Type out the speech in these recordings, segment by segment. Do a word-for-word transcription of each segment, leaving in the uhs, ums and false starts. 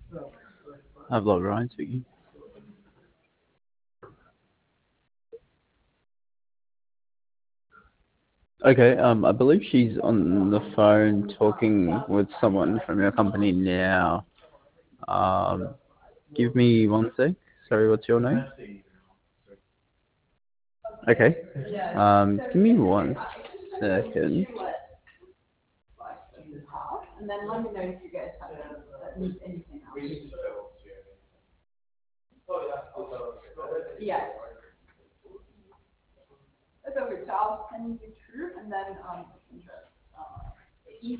I've got Ryan speaking. Okay, um, I believe she's on the phone talking with someone from your company now. Um, give me one sec. Sorry, what's your name? Okay. Um, give me one second. And then let me know if you guys have anything else. Yes. That's okay. So I'll send you through, and then um, you can just uh, if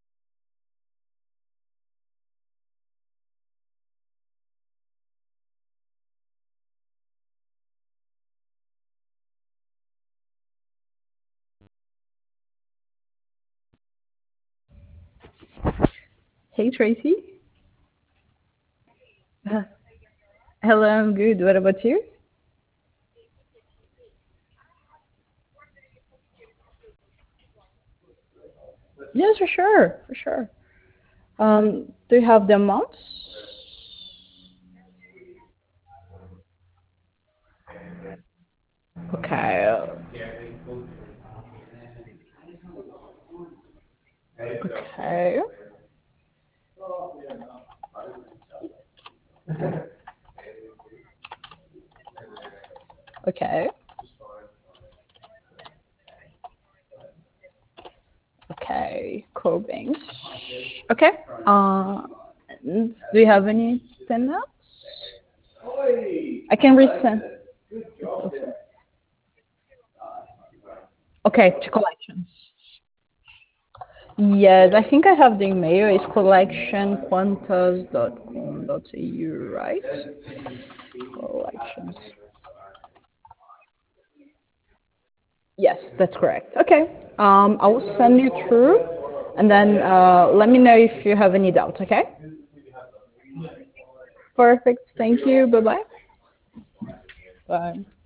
Hey, Tracy. Uh, Hello, I'm good. What about you? Yes, for sure, for sure. Um, do you have the amounts? Okay, uh, okay, okay, okay. Cool beans. Okay. Uh, and do you have anything else? I can resend. Okay, to collections. Yes, I think I have the email. It's collection quantas dot com dot e u, right? Collections. Yes, that's correct. Okay. Um, I will send you through, and then uh, let me know if you have any doubts. Okay. Perfect. Thank you. Bye-bye. Bye.